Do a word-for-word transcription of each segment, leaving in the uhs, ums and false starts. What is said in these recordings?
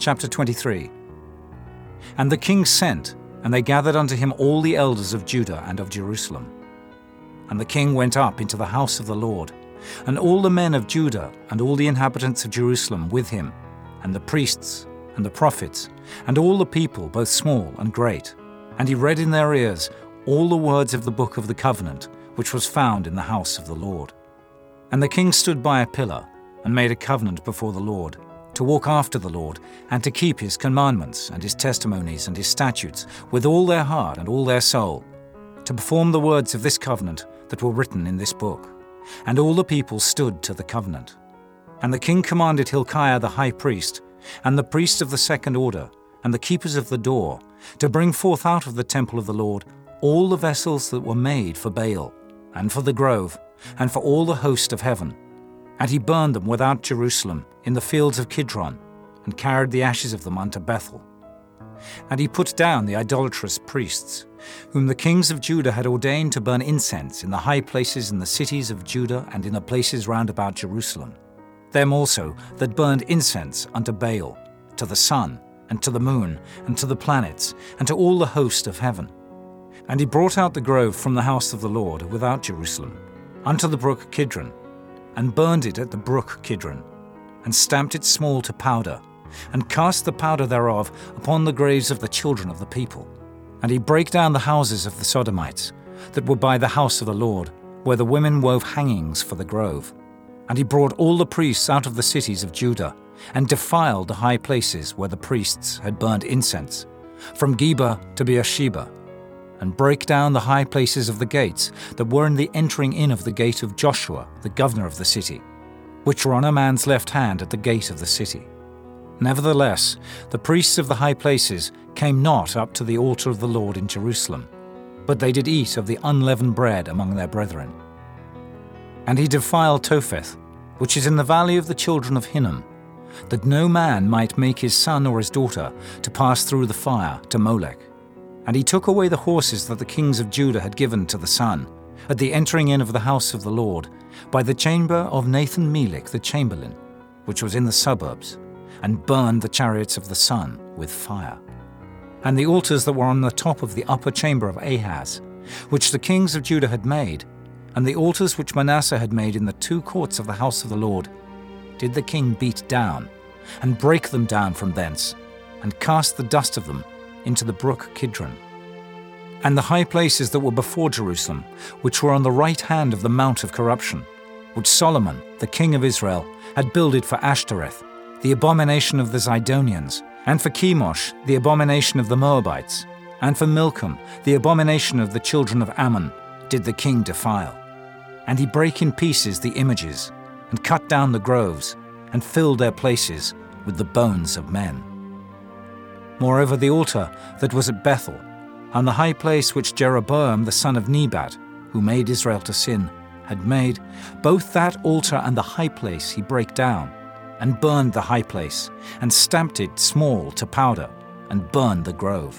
Chapter twenty-three. And the king sent, and they gathered unto him all the elders of Judah and of Jerusalem. And the king went up into the house of the Lord, and all the men of Judah and all the inhabitants of Jerusalem with him, and the priests and the prophets, and all the people, both small and great. And he read in their ears all the words of the book of the covenant, which was found in the house of the Lord. And the king stood by a pillar, and made a covenant before the Lord, to walk after the Lord, and to keep his commandments, and his testimonies, and his statutes, with all their heart and all their soul, to perform the words of this covenant that were written in this book. And all the people stood to the covenant. And the king commanded Hilkiah the high priest, and the priests of the second order, and the keepers of the door, to bring forth out of the temple of the Lord all the vessels that were made for Baal, and for the grove, and for all the host of heaven. And he burned them without Jerusalem, in the fields of Kidron, and carried the ashes of them unto Bethel. And he put down the idolatrous priests, whom the kings of Judah had ordained to burn incense in the high places in the cities of Judah and in the places round about Jerusalem. Them also that burned incense unto Baal, to the sun, and to the moon, and to the planets, and to all the host of heaven. And he brought out the grove from the house of the Lord without Jerusalem, unto the brook Kidron, and burned it at the brook Kidron, and stamped it small to powder, and cast the powder thereof upon the graves of the children of the people. And he brake down the houses of the Sodomites, that were by the house of the Lord, where the women wove hangings for the grove. And he brought all the priests out of the cities of Judah, and defiled the high places where the priests had burned incense, from Geba to Beersheba, and brake down the high places of the gates that were in the entering in of the gate of Joshua, the governor of the city, which were on a man's left hand at the gate of the city. Nevertheless, the priests of the high places came not up to the altar of the Lord in Jerusalem, but they did eat of the unleavened bread among their brethren. And he defiled Topheth, which is in the valley of the children of Hinnom, that no man might make his son or his daughter to pass through the fire to Molech. And he took away the horses that the kings of Judah had given to the sun, at the entering in of the house of the Lord, by the chamber of Nathan-Melech the chamberlain, which was in the suburbs, and burned the chariots of the sun with fire. And the altars that were on the top of the upper chamber of Ahaz, which the kings of Judah had made, and the altars which Manasseh had made in the two courts of the house of the Lord, did the king beat down, and break them down from thence, and cast the dust of them into the brook Kidron. And the high places that were before Jerusalem, which were on the right hand of the mount of corruption, which Solomon, the king of Israel, had builded for Ashtoreth, the abomination of the Zidonians, and for Chemosh, the abomination of the Moabites, and for Milcom, the abomination of the children of Ammon, did the king defile. And he brake in pieces the images, and cut down the groves, and filled their places with the bones of men. Moreover, the altar that was at Bethel, and the high place which Jeroboam the son of Nebat, who made Israel to sin, had made, both that altar and the high place he brake down, and burned the high place, and stamped it small to powder, and burned the grove.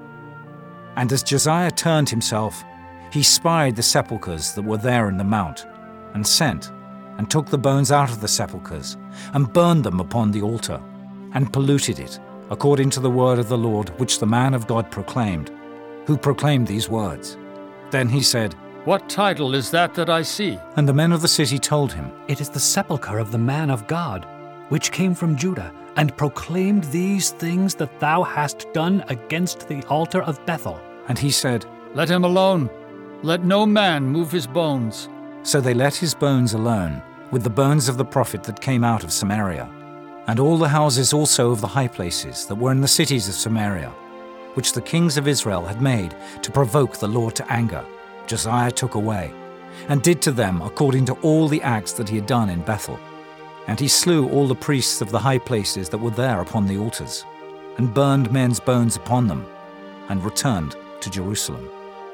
And as Josiah turned himself, he spied the sepulchres that were there in the mount, and sent, and took the bones out of the sepulchres, and burned them upon the altar, and polluted it, according to the word of the Lord which the man of God proclaimed, who proclaimed these words. Then he said, What title is that that I see? And the men of the city told him, It is the sepulchre of the man of God, which came from Judah, and proclaimed these things that thou hast done against the altar of Bethel. And he said, Let him alone. Let no man move his bones. So they let his bones alone, with the bones of the prophet that came out of Samaria, and all the houses also of the high places that were in the cities of Samaria, which the kings of Israel had made to provoke the Lord to anger, Josiah took away, and did to them according to all the acts that he had done in Bethel. And he slew all the priests of the high places that were there upon the altars, and burned men's bones upon them, and returned to Jerusalem.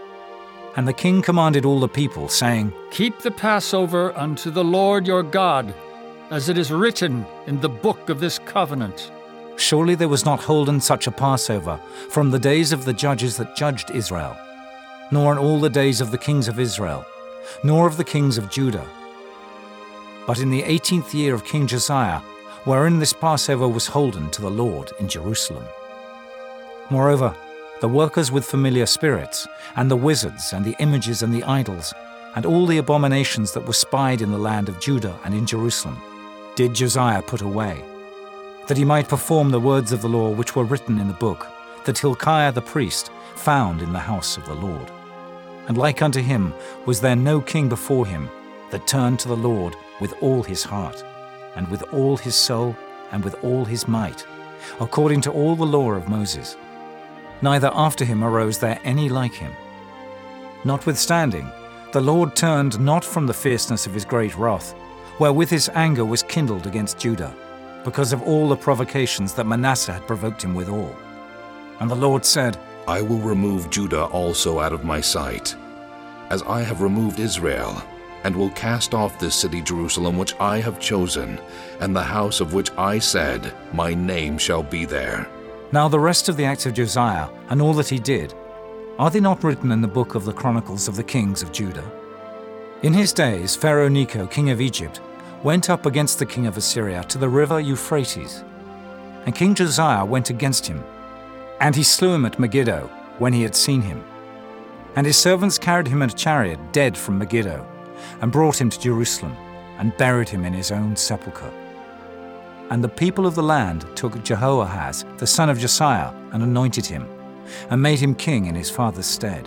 And the king commanded all the people, saying, Keep the Passover unto the Lord your God, as it is written in the book of this covenant. Surely there was not holden such a Passover from the days of the judges that judged Israel, nor in all the days of the kings of Israel, nor of the kings of Judah. But in the eighteenth year of King Josiah, wherein this Passover was holden to the Lord in Jerusalem. Moreover, the workers with familiar spirits, and the wizards, and the images and the idols, and all the abominations that were spied in the land of Judah and in Jerusalem, did Josiah put away, that he might perform the words of the law which were written in the book, that Hilkiah the priest found in the house of the Lord. And like unto him was there no king before him that turned to the Lord with all his heart, and with all his soul, and with all his might, according to all the law of Moses. Neither after him arose there any like him. Notwithstanding, the Lord turned not from the fierceness of his great wrath, wherewith his anger was kindled against Judah, because of all the provocations that Manasseh had provoked him withal. And the Lord said, I will remove Judah also out of my sight, as I have removed Israel, and will cast off this city Jerusalem which I have chosen, and the house of which I said, my name shall be there. Now the rest of the acts of Josiah, and all that he did, are they not written in the book of the Chronicles of the kings of Judah? In his days Pharaoh Necho, king of Egypt, went up against the king of Assyria to the river Euphrates. And King Josiah went against him, and he slew him at Megiddo when he had seen him. And his servants carried him in a chariot dead from Megiddo, and brought him to Jerusalem, and buried him in his own sepulchre. And the people of the land took Jehoahaz, the son of Josiah, and anointed him, and made him king in his father's stead.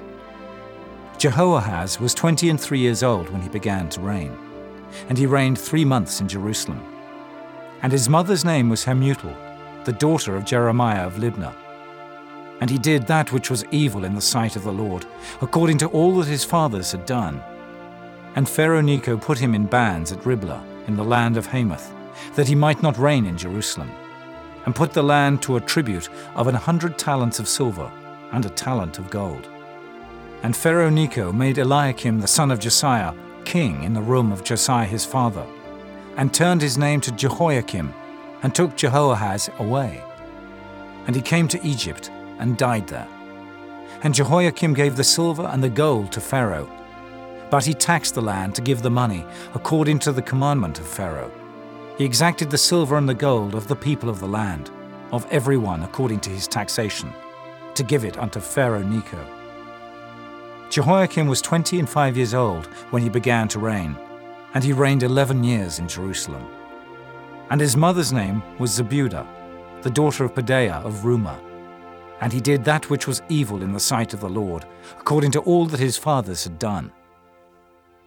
Jehoahaz was twenty and three years old when he began to reign, and he reigned three months in Jerusalem. And his mother's name was Hamutal, the daughter of Jeremiah of Libnah. And he did that which was evil in the sight of the Lord, according to all that his fathers had done. And Pharaoh Necho put him in bands at Riblah, in the land of Hamath, that he might not reign in Jerusalem, and put the land to a tribute of an hundred talents of silver, and a talent of gold. And Pharaoh Necho made Eliakim the son of Josiah king in the room of Josiah his father, and turned his name to Jehoiakim, and took Jehoahaz away. And he came to Egypt, and died there. And Jehoiakim gave the silver and the gold to Pharaoh, but he taxed the land to give the money according to the commandment of Pharaoh. He exacted the silver and the gold of the people of the land, of every one according to his taxation, to give it unto Pharaoh Necho. Jehoiakim was twenty and five years old when he began to reign, and he reigned eleven years in Jerusalem. And his mother's name was Zebudah, the daughter of Pedaiah of Rumah. And he did that which was evil in the sight of the Lord, according to all that his fathers had done.